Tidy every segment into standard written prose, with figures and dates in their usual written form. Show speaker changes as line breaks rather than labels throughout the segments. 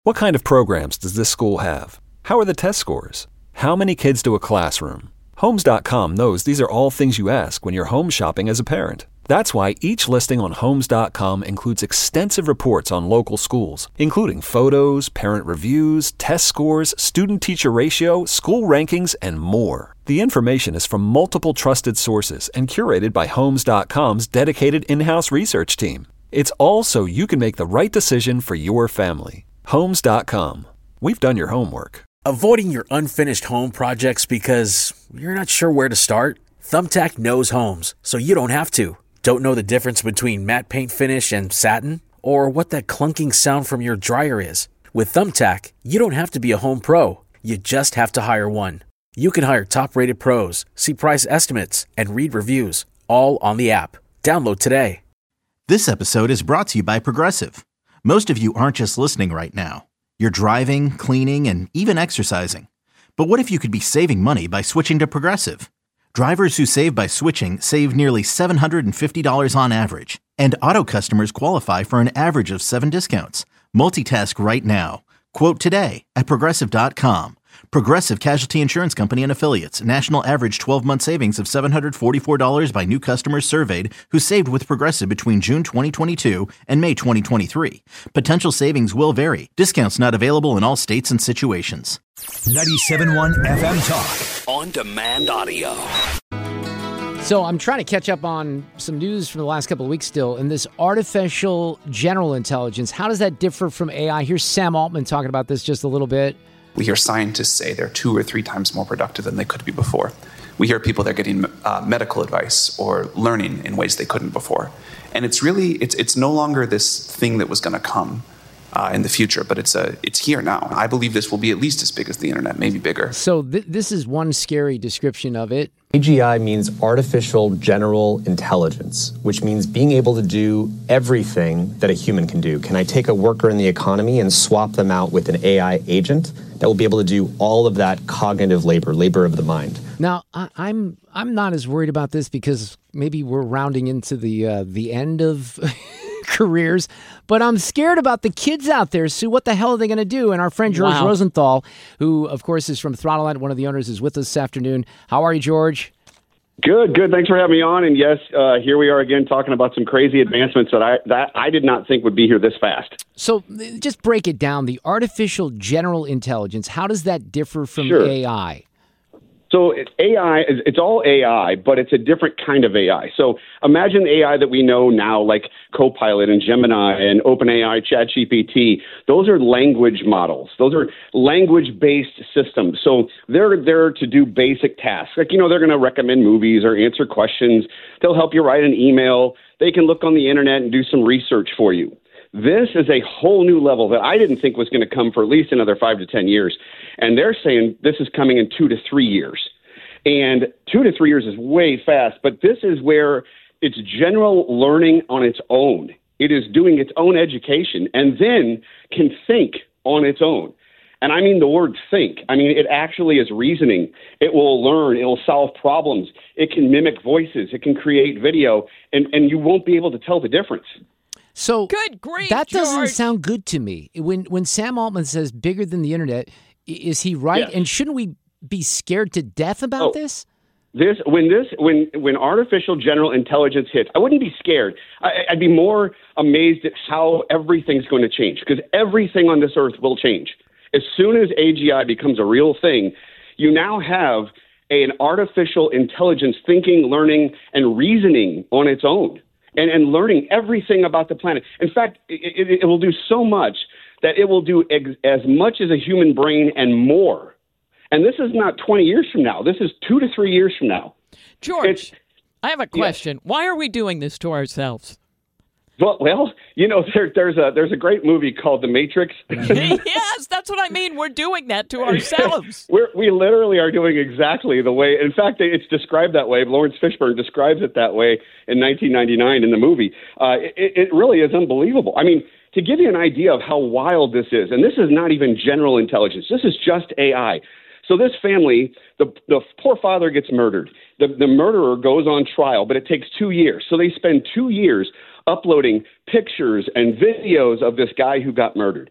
What kind of programs does this school have? How are the test scores? How many kids do a classroom? Homes.com knows these are all things you ask when you're home shopping as a parent. That's why each listing on Homes.com includes extensive reports on local schools, including photos, parent reviews, test scores, student-teacher ratio, school rankings, and more. The information is from multiple trusted sources and curated by Homes.com's dedicated in-house research team. It's all so you can make the right decision for your family. Homes.com. We've done your homework.
Avoiding your unfinished home projects because you're not sure where to start? Thumbtack knows homes, so you don't have to. Don't know the difference between matte paint finish and satin? Or what that clunking sound from your dryer is? With Thumbtack, you don't have to be a home pro. You just have to hire one. You can hire top-rated pros, see price estimates, and read reviews, all on the app. Download today.
This episode is brought to you by Progressive. Most of you aren't just listening right now. You're driving, cleaning, and even exercising. But what if you could be saving money by switching to Progressive? Drivers who save by switching save nearly $750 on average, and auto customers qualify for an average of 7 discounts. Multitask right now. Quote today at Progressive.com. Progressive Casualty Insurance Company and Affiliates. National average 12-month savings of $744 by new customers surveyed who saved with Progressive between June 2022 and May 2023. Potential savings will vary. Discounts not available in all states and situations.
97.1 FM Talk.
On demand audio.
So I'm trying to catch up on some news from the last couple of weeks still. And this artificial general intelligence, how does that differ from AI? Here's Sam Altman talking about this just a little bit.
We hear scientists say they're 2 or 3 times more productive than they could be before. We hear people that are getting medical advice or learning in ways they couldn't before. And it's really, it's no longer this thing that was going to come in the future, but it's here now. I believe this will be at least as big as the internet, maybe bigger.
So this is one scary description of it.
AGI means artificial general intelligence, which means being able to do everything that a human can do. Can I take a worker in the economy and swap them out with an AI agent that will be able to do all of that cognitive labor of the mind?
Now, I'm not as worried about this because maybe we're rounding into the end of careers, but I'm scared about the kids out there. Sue, what the hell are they going to do? And our friend George Rosenthal, who of course is from Throttlenet, one of the owners, is with us this afternoon. How are you, George?
Good. Thanks for having me on. And yes, here we are again talking about some crazy advancements that I did not think would be here this fast.
So just break it down. The artificial general intelligence, how does that differ from AI?
So AI, it's all AI, but it's a different kind of AI. So imagine AI that we know now, like Copilot and Gemini and OpenAI, ChatGPT. Those are language models. Those are language-based systems. So they're there to do basic tasks. Like, they're going to recommend movies or answer questions. They'll help you write an email. They can look on the internet and do some research for you. This is a whole new level that I didn't think was going to come for at least another 5 to 10 years. And they're saying this is coming in 2 to 3 years. And 2 to 3 years is way fast, but this is where it's general learning on its own. It is doing its own education and then can think on its own. And I mean the word think. I mean, it actually is reasoning. It will learn. It will solve problems. It can mimic voices. It can create video, and you won't be able to tell the difference.
So
good grief,
that doesn't
George.
sound good to me. When Sam Altman says bigger than the internet, is he right?
Yes.
And shouldn't we be scared to death about this?
When artificial general intelligence hits, I wouldn't be scared. I'd be more amazed at how everything's going to change, because everything on this earth will change. As soon as AGI becomes a real thing, you now have an artificial intelligence thinking, learning, and reasoning on its own. And learning everything about the planet. In fact, it will do so much that it will do as much as a human brain and more. And this is not 20 years from now. This is 2 to 3 years from now.
George, I have a question. Yeah. Why are we doing this to ourselves?
Well, there's a great movie called The Matrix.
Yes, that's what I mean. We're doing that to ourselves.
We literally are doing exactly the way. In fact, it's described that way. Lawrence Fishburne describes it that way in 1999 in the movie. It really is unbelievable. I mean, to give you an idea of how wild this is, and this is not even general intelligence. This is just AI. So this family, the poor father gets murdered. The murderer goes on trial, but it takes 2 years. So they spend 2 years uploading pictures and videos of this guy who got murdered.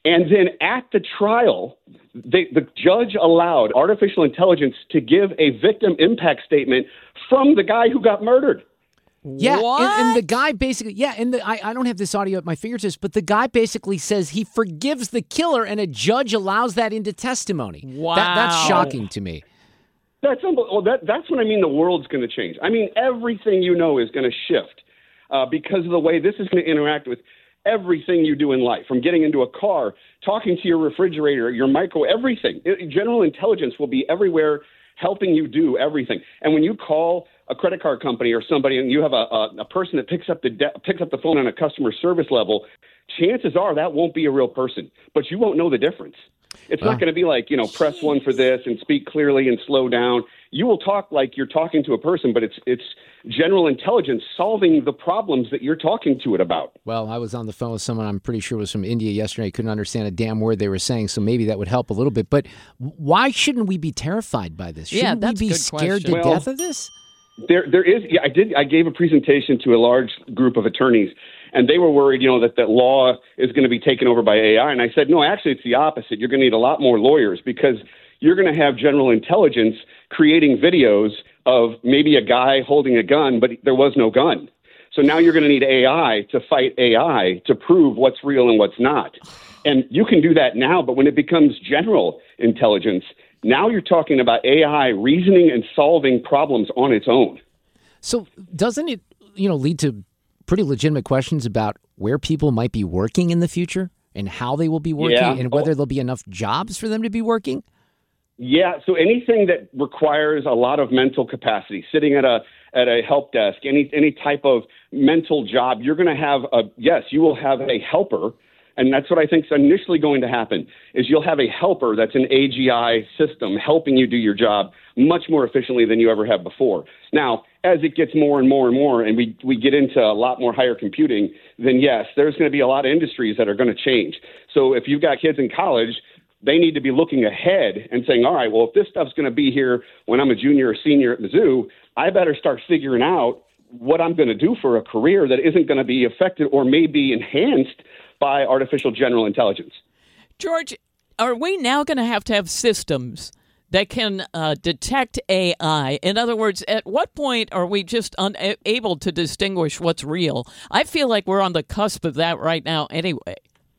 And then at the trial, the judge allowed artificial intelligence to give a victim impact statement from the guy who got murdered.
Yeah, and the guy basically, I don't have this audio at my fingertips, but the guy basically says he forgives the killer, and a judge allows that into testimony.
Wow.
That's shocking to me.
That's unbelievable. That's what I mean the world's going to change. I mean, everything you know is going to shift because of the way this is going to interact with everything you do in life, from getting into a car, talking to your refrigerator, your micro, everything. General intelligence will be everywhere, helping you do everything. And when you call a credit card company or somebody and you have a person that picks up the phone on a customer service level, chances are that won't be a real person, but you won't know the difference. It's not going to be like, press 1 for this and speak clearly and slow down. You will talk like you're talking to a person, but it's general intelligence solving the problems that you're talking to it about.
Well, I was on the phone with someone I'm pretty sure was from India yesterday. I couldn't understand a damn word they were saying, so maybe that would help a little bit. But why shouldn't we be terrified by this? Shouldn't we be scared to death of this?
There is. Yeah, I gave a presentation to a large group of attorneys, and they were worried, that law is going to be taken over by AI. And I said, no, actually, it's the opposite. You're going to need a lot more lawyers because you're going to have general intelligence creating videos of maybe a guy holding a gun, but there was no gun. So now you're going to need AI to fight AI to prove what's real and what's not. And you can do that now, but when it becomes general intelligence, now you're talking about AI reasoning and solving problems on its own.
So doesn't it, lead to pretty legitimate questions about where people might be working in the future and how they will be working and whether there'll be enough jobs for them to be working?
Yeah, so anything that requires a lot of mental capacity, sitting at a help desk, any type of mental job, you're going to have you will have a helper. And that's what I think is initially going to happen, is you'll have a helper that's an AGI system helping you do your job much more efficiently than you ever have before. Now, as it gets more and more and more, and we get into a lot more higher computing, then yes, there's going to be a lot of industries that are going to change. So if you've got kids in college, they need to be looking ahead and saying, all right, well, if this stuff's going to be here when I'm a junior or senior at the zoo, I better start figuring out what I'm going to do for a career that isn't going to be affected or maybe enhanced by artificial general intelligence.
George, are we now going to have systems that can detect AI? In other words, at what point are we just unable to distinguish what's real? I feel like we're on the cusp of that right now anyway.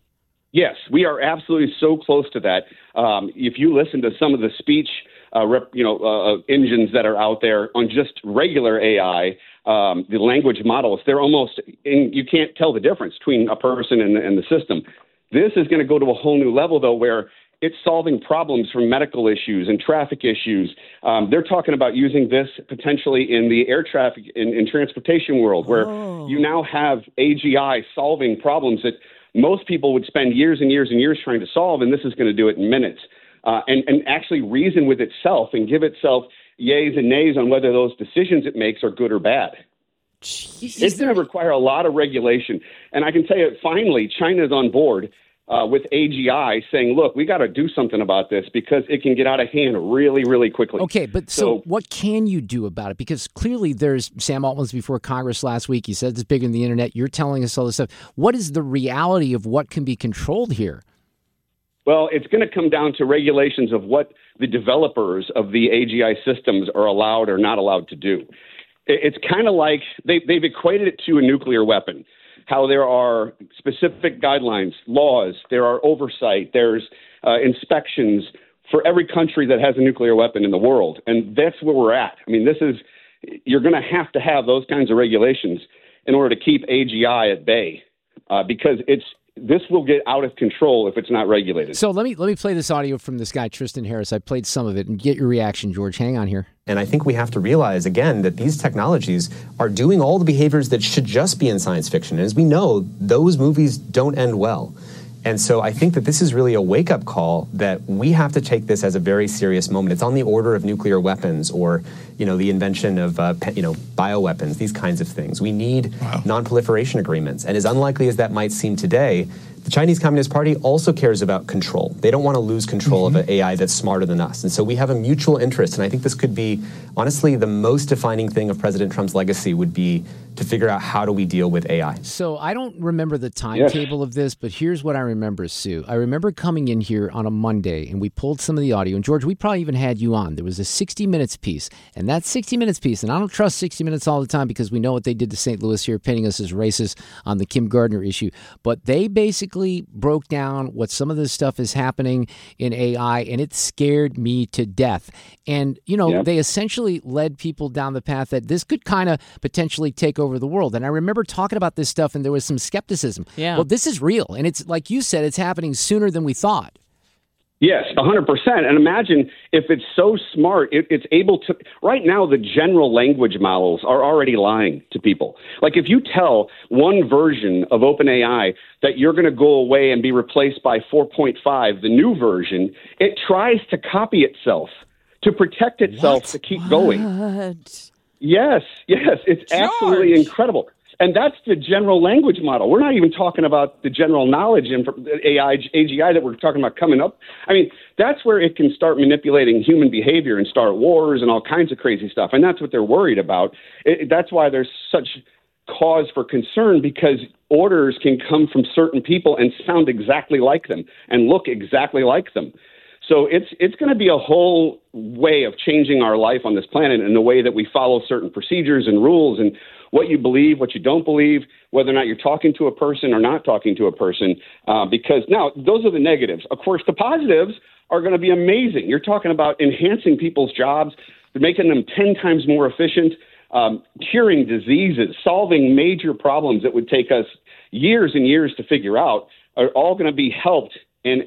Yes, we are absolutely so close to that. If you listen to some of the speech engines that are out there on just regular AI, the language models, they're almost, you can't tell the difference between a person and the system. This is going to go to a whole new level, though, where it's solving problems from medical issues and traffic issues. They're talking about using this potentially in the air traffic in transportation world, where you now have AGI solving problems that most people would spend years and years and years trying to solve, and this is going to do it in minutes. And actually reason with itself and give itself yays and nays on whether those decisions it makes are good or bad. It's going to require a lot of regulation. And I can tell you, finally, China is on board with AGI saying, look, we got to do something about this because it can get out of hand really, really quickly.
Okay, but so what can you do about it? Because clearly Sam Altman was before Congress last week. He said it's bigger than the internet. You're telling us all this stuff. What is the reality of what can be controlled here?
Well, it's going to come down to regulations of what the developers of the AGI systems are allowed or not allowed to do. It's kind of like they've equated it to a nuclear weapon, how there are specific guidelines, laws, there are oversight, there's inspections for every country that has a nuclear weapon in the world. And that's where we're at. I mean, you're going to have those kinds of regulations in order to keep AGI at bay because this will get out of control if it's not regulated.
So let me play this audio from this guy, Tristan Harris. I played some of it and get your reaction, George. Hang on here.
And I think we have to realize, again, that these technologies are doing all the behaviors that should just be in science fiction. And as we know, those movies don't end well. And so I think that this is really a wake-up call that we have to take this as a very serious moment. It's on the order of nuclear weapons or, the invention of, bioweapons, these kinds of things. We need non-proliferation agreements. And as unlikely as that might seem today, the Chinese Communist Party also cares about control. They don't want to lose control of an AI that's smarter than us. And so we have a mutual interest. And I think this could be, honestly, the most defining thing of President Trump's legacy would be to figure out how do we deal with AI.
So I don't remember the timetable of this, but here's what I remember, Sue. I remember coming in here on a Monday, and we pulled some of the audio. And, George, we probably even had you on. There was a 60 Minutes piece. And that 60 Minutes piece, and I don't trust 60 Minutes all the time because we know what they did to St. Louis here, painting us as racist on the Kim Gardner issue. But they basically broke down what some of this stuff is happening in AI, and it scared me to death. And, they essentially led people down the path that this could kind of potentially take over the world. And I remember talking about this stuff, and there was some skepticism.
Yeah.
Well, this is real. And it's like you said, it's happening sooner than we thought.
Yes, 100%. And imagine if it's so smart, it's able to. Right now, the general language models are already lying to people. Like if you tell one version of OpenAI that you're going to go away and be replaced by 4.5, the new version, it tries to copy itself to protect itself to keep going. Yes, it's absolutely incredible. And that's the general language model. We're not even talking about the general knowledge AI, AGI that we're talking about coming up. I mean, that's where it can start manipulating human behavior and start wars and all kinds of crazy stuff. And that's what they're worried about. That's why there's such cause for concern, because orders can come from certain people and sound exactly like them and look exactly like them. So it's going to be a whole way of changing our life on this planet in the way that we follow certain procedures and rules and what you believe, what you don't believe, whether or not you're talking to a person or not talking to a person. Because now those are the negatives. Of course, the positives are going to be amazing. You're talking about enhancing people's jobs, making them 10 times more efficient, curing diseases, solving major problems that would take us years and years to figure out, are all going to be helped and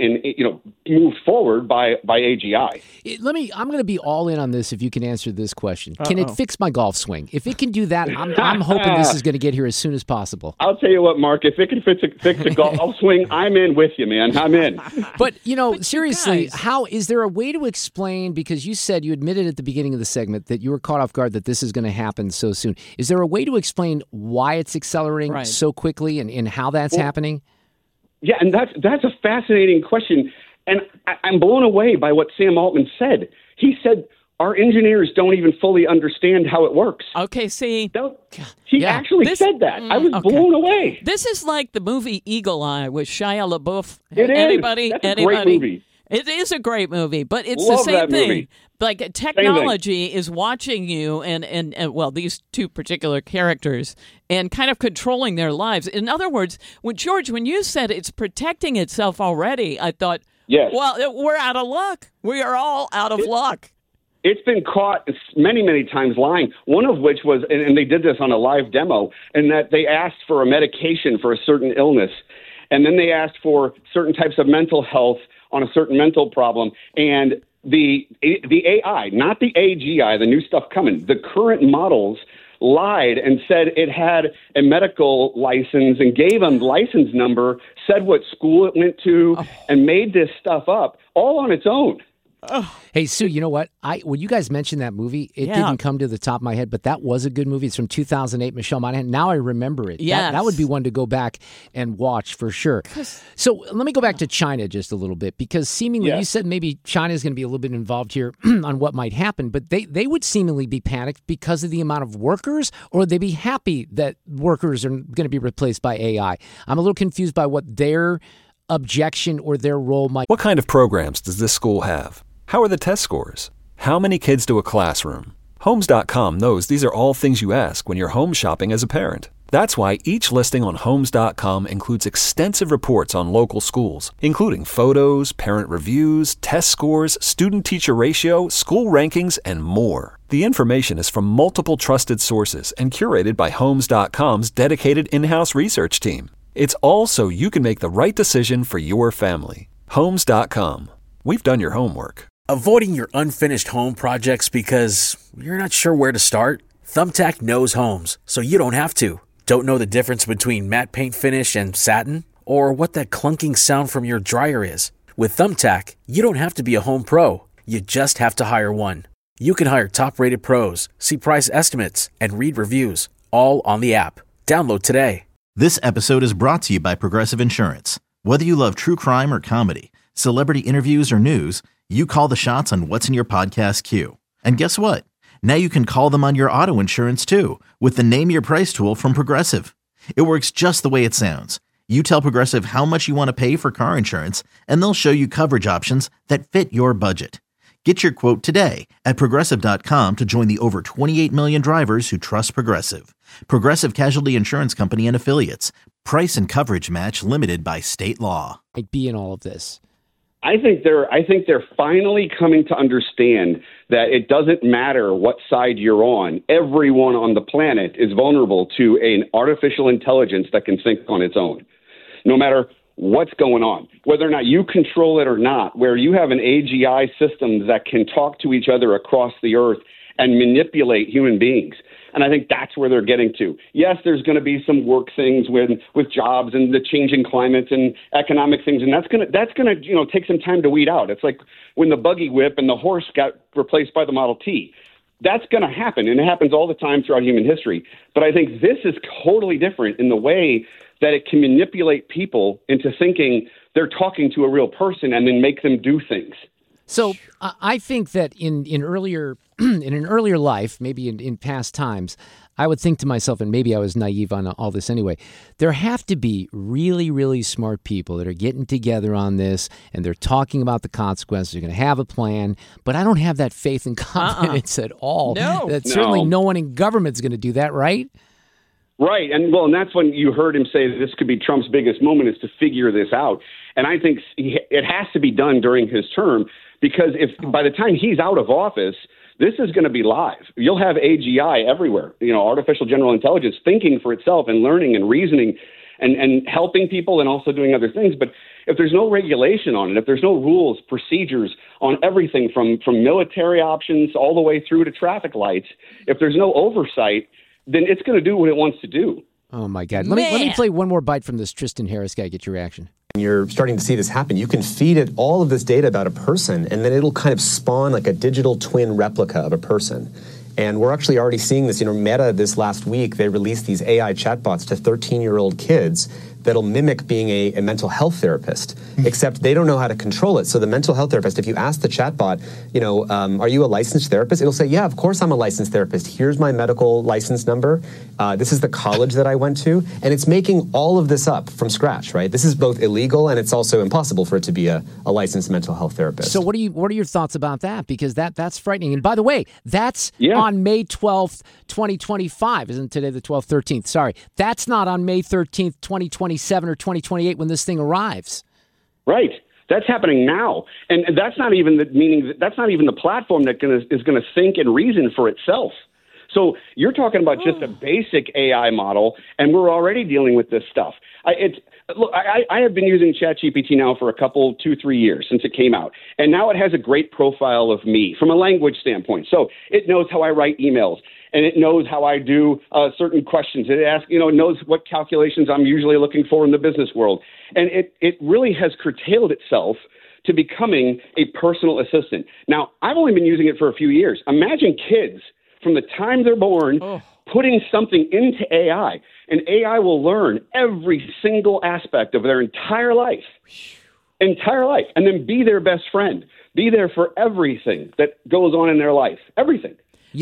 move forward by AGI.
I'm going to be all in on this if you can answer this question. Can it fix my golf swing? If it can do that, I'm hoping this is going to get here as soon as possible.
I'll tell you what, Mark, if it can fix a golf swing, I'm in with you, man. I'm in.
But, seriously, how is there a way to explain, because you said, you admitted at the beginning of the segment that you were caught off guard that this is going to happen so soon. Is there a way to explain why it's accelerating so quickly and how that's happening?
Yeah, and that's a fascinating question. And I'm blown away by what Sam Altman said. He said our engineers don't even fully understand how it works.
Okay, see.
He actually said that. I was blown away.
This is like the movie Eagle Eye with Shia LaBeouf.
It is. That's a great movie.
It is a great movie, but it's
Love
the same thing.
Movie.
Like technology is watching you and these two particular characters and kind of controlling their lives. In other words, when you said it's protecting itself already, I thought,
yes.
Well, we're out of luck. We are all out of luck.
It's been caught many, many times lying, one of which was, and they did this on a live demo, and that they asked for a medication for a certain illness, and then they asked for certain types of mental health on a certain mental problem, and the AI, not the AGI, the new stuff coming, the current models lied and said it had a medical license and gave them the license number, said what school it went to, and made this stuff up all on its own.
Hey, Sue, you know what? When you guys mentioned that movie, it didn't come to the top of my head, but that was a good movie. It's from 2008, Michelle Monaghan. Now I remember it.
Yes.
That would be one to go back and watch for sure. So let me go back to China just a little bit, because seemingly you said maybe China is going to be a little bit involved here on what might happen, but they would seemingly be panicked because of the amount of workers, or would they be happy that workers are going to be replaced by AI? I'm a little confused by what their objection or their role might be.
What kind of programs does this school have? How are the test scores? How many kids do a classroom? Homes.com knows these are all things you ask when you're home shopping as a parent. That's why each listing on Homes.com includes extensive reports on local schools, including photos, parent reviews, test scores, student-teacher ratio, school rankings, and more. The information is from multiple trusted sources and curated by Homes.com's dedicated in-house research team. It's all so you can make the right decision for your family. Homes.com. We've done your homework.
Avoiding your unfinished home projects because you're not sure where to start? Thumbtack knows homes, so you don't have to. Don't know the difference between matte paint finish and satin? Or what that clunking sound from your dryer is? With Thumbtack, you don't have to be a home pro. You just have to hire one. You can hire top-rated pros, see price estimates, and read reviews, all on the app. Download today.
This episode is brought to you by Progressive Insurance. Whether you love true crime or comedy, celebrity interviews or news, you call the shots on what's in your podcast queue. And guess what? Now you can call them on your auto insurance too with the Name Your Price tool from Progressive. It works just the way it sounds. You tell Progressive how much you want to pay for car insurance, and they'll show you coverage options that fit your budget. Get your quote today at Progressive.com to join the over 28 million drivers who trust Progressive. Progressive Casualty Insurance Company and Affiliates. Price and coverage match limited by state law.
Might be in all of this.
I think they're finally coming to understand that it doesn't matter what side you're on. Everyone on the planet is vulnerable to an artificial intelligence that can think on its own, no matter what's going on, whether or not you control it or not, where you have an AGI system that can talk to each other across the earth and manipulate human beings. And I think that's where they're getting to. Yes, there's going to be some work things with jobs and the changing climates and economic things, and that's going to take some time to weed out. It's like when the buggy whip and the horse got replaced by the Model T. That's going to happen, and it happens all the time throughout human history. But I think this is totally different in the way that it can manipulate people into thinking they're talking to a real person and then make them do things.
So I think that in an earlier life, maybe in past times, I would think to myself, and maybe I was naive on all this anyway, there have to be really, really smart people that are getting together on this, and they're talking about the consequences. They're going to have a plan, but I don't have that faith and confidence at all.
No.
That certainly no one in government's going to do that, right?
Right, and that's when you heard him say that this could be Trump's biggest moment, is to figure this out. And I think it has to be done during his term, because if by the time he's out of office, this is going to be live. You'll have AGI everywhere, artificial general intelligence thinking for itself and learning and reasoning and helping people and also doing other things. But if there's no regulation on it, if there's no rules, procedures on everything from military options all the way through to traffic lights, if there's no oversight, then it's going to do what it wants to do.
Oh, my God. Let me play one more bite from this Tristan Harris guy, get your reaction.
You're starting to see this happen. You can feed it all of this data about a person, and then it'll kind of spawn like a digital twin replica of a person. And we're actually already seeing this. Meta this last week, they released these AI chatbots to 13-year-old kids that'll mimic being a mental health therapist, except they don't know how to control it. So the mental health therapist, if you ask the chatbot, are you a licensed therapist? It'll say, yeah, of course I'm a licensed therapist. Here's my medical license number. This is the college that I went to. And it's making all of this up from scratch, right? This is both illegal and it's also impossible for it to be a licensed mental health therapist.
So what are your thoughts about that? Because that's frightening. And by the way, that's on May 12th, 2025. Isn't today the 12th, 13th? Sorry. That's not on May 13th, 2027 or 2028 when this thing arrives.
Right. That's happening now. And that's not even that's not even the platform that is going to think and reason for itself. So you're talking about just a basic AI model, and we're already dealing with this stuff. I have been using ChatGPT now for 2-3 years since it came out, and now it has a great profile of me from a language standpoint. So it knows how I write emails, and it knows how I do certain questions. It asks, knows what calculations I'm usually looking for in the business world, and it really has curtailed itself to becoming a personal assistant. Now, I've only been using it for a few years. Imagine kids from the time they're born putting something into AI, and AI will learn every single aspect of their entire life, and then be their best friend, be there for everything that goes on in their life, everything.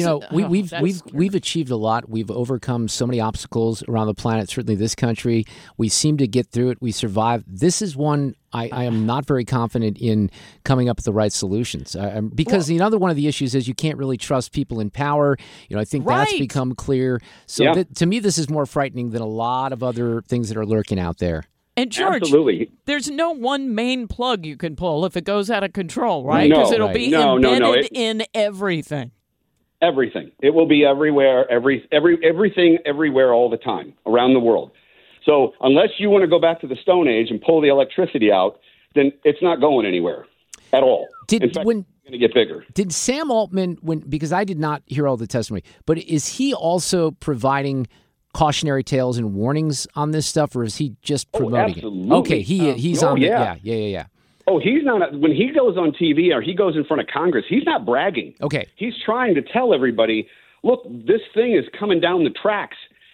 We've achieved a lot. We've overcome so many obstacles around the planet, certainly this country. We seem to get through it. We survive. This is one I am not very confident in coming up with the right solutions. Because another one of the issues is you can't really trust people in power. I think that's become clear. So to me, this is more frightening than a lot of other things that are lurking out there.
And George,
absolutely,
there's no one main plug you can pull if it goes out of control, right? Because it'll be embedded in everything.
Everything. It will be everywhere, everything, everywhere, all the time, around the world. So unless you want to go back to the Stone Age and pull the electricity out, then it's not going anywhere at all. In fact, it's going to get bigger.
Did Sam Altman, because I did not hear all the testimony, but is he also providing cautionary tales and warnings on this stuff, or is he just promoting
absolutely.
it? Okay, he's on. Yeah.
Oh, he's not. When he goes on TV or he goes in front of Congress, he's not bragging.
Okay.
He's trying to tell everybody, look, this thing is coming down the tracks,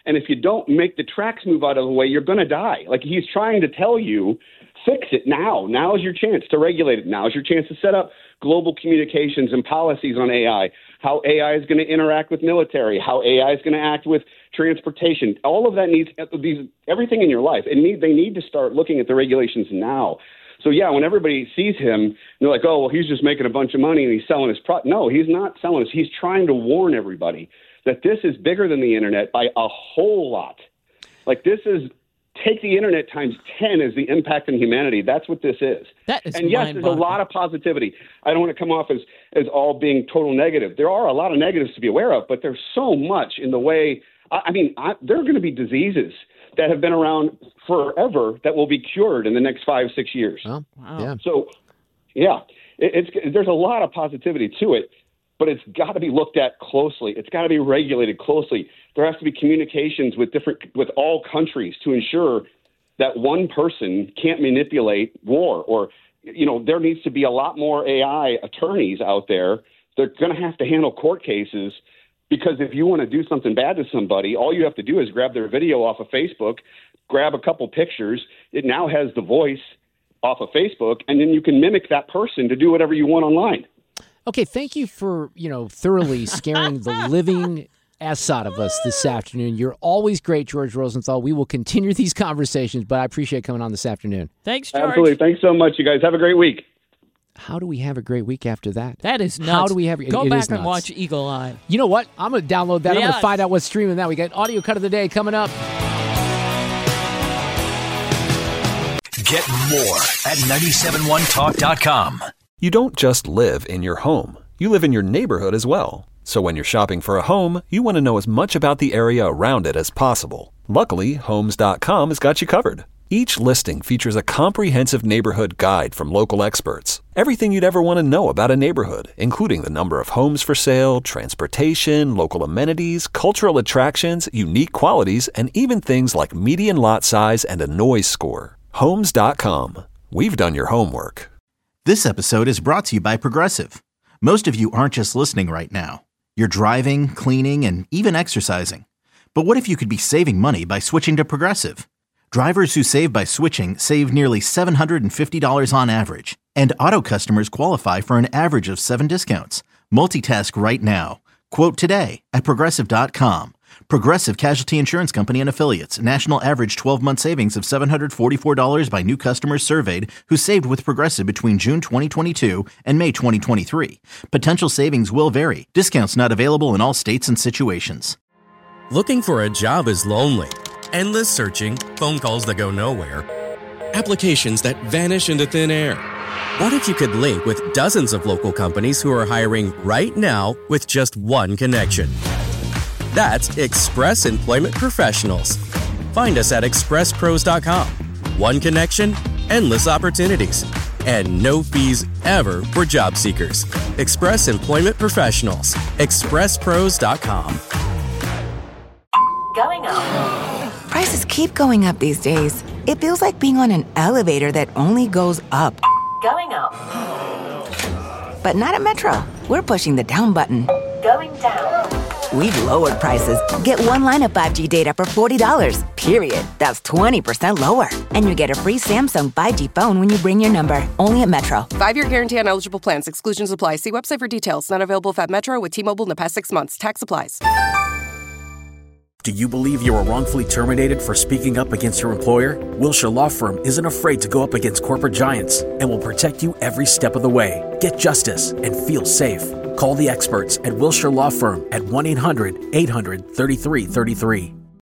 And if you don't make the tracks move out of the way, you're going to die. Like he's trying to tell you, fix it now. Now is your chance to regulate it. Now is your chance to set up global communications and policies on AI, how AI is going to interact with military, how AI is going to act with transportation. All of that needs everything in your life. They need to start looking at the regulations now. So, yeah, when everybody sees him, they're like, oh, well, he's just making a bunch of money and he's selling his product. No, he's not selling this. He's trying to warn everybody that this is bigger than the internet by a whole lot. Like this is, take the internet times 10 as the impact on humanity. That's what this is. And yes, there's a lot of positivity. I don't want to come off as all being total negative. There are a lot of negatives to be aware of, but there's so much in the way. There are going to be diseases that have been around forever that will be cured in the next 5-6 years.
Oh, wow. Yeah.
So, yeah, there's a lot of positivity to it, but it's got to be looked at closely. It's got to be regulated closely. There has to be communications with all countries to ensure that one person can't manipulate war. Or, there needs to be a lot more AI attorneys out there. They're going to have to handle court cases. Because if you want to do something bad to somebody, all you have to do is grab their video off of Facebook, grab a couple pictures. It now has the voice off of Facebook, and then you can mimic that person to do whatever you want online.
Okay, thank you for, thoroughly scaring the living S out of us this afternoon. You're always great, George Rosenthal. We will continue these conversations, but I appreciate coming on this afternoon.
Thanks, George.
Absolutely. Thanks so much, you guys. Have a great week.
How do we have a great week after that?
That is nuts.
How do we have
Go back and watch Eagle Eye.
You know what? I'm going to download that.
Yes.
I'm going to find out what's streaming that. We got audio cut of the day coming up.
Get more at 971talk.com.
You don't just live in your home. You live in your neighborhood as well. So when you're shopping for a home, you want to know as much about the area around it as possible. Luckily, Homes.com has got you covered. Each listing features a comprehensive neighborhood guide from local experts. Everything you'd ever want to know about a neighborhood, including the number of homes for sale, transportation, local amenities, cultural attractions, unique qualities, and even things like median lot size and a noise score. Homes.com. We've done your homework.
This episode is brought to you by Progressive. Most of you aren't just listening right now. You're driving, cleaning, and even exercising. But what if you could be saving money by switching to Progressive? Drivers who save by switching save nearly $750 on average, and auto customers qualify for an average of 7 discounts. Multitask right now. Quote today at Progressive.com. Progressive Casualty Insurance Company and Affiliates. National average 12-month savings of $744 by new customers surveyed who saved with Progressive between June 2022 and May 2023. Potential savings will vary. Discounts not available in all states and situations.
Looking for a job is lonely. Endless searching, phone calls that go nowhere, applications that vanish into thin air. What if you could link with dozens of local companies who are hiring right now with just one connection? That's Express Employment Professionals. Find us at expresspros.com. One connection, endless opportunities, and no fees ever for job seekers. Express Employment Professionals. expresspros.com.
Going up. Prices keep going up these days. It feels like being on an elevator that only goes up. Going up. But not at Metro. We're pushing the down button. Going down. We've lowered prices. Get one line of 5G data for $40, period. That's 20% lower. And you get a free Samsung 5G phone when you bring your number. Only at Metro.
5-year guarantee on eligible plans. Exclusions apply. See website for details. Not available at Metro with T-Mobile in the past 6 months. Tax applies.
Do you believe you were wrongfully terminated for speaking up against your employer? Wilshire Law Firm isn't afraid to go up against corporate giants and will protect you every step of the way. Get justice and feel safe. Call the experts at Wilshire Law Firm at 1-800-800-3333.